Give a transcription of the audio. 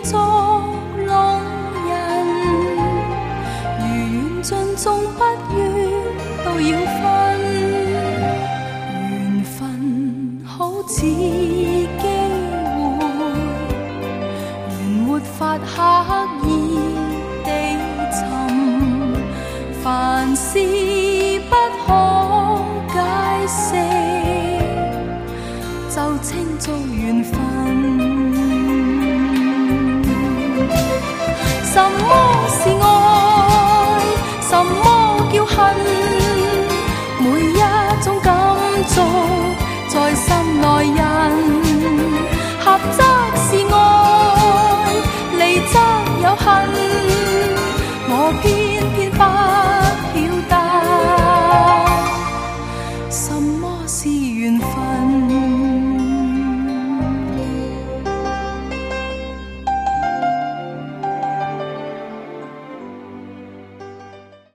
作弄人，如缘尽纵不愿都要分，缘分好似机會，緣沒法刻意地尋，凡事不可解釋，就稱做緣分。什麼是愛？什麼叫恨？每一種感觸在心內印，合則是愛，離則有恨，我偏偏不曉得什麼是緣分。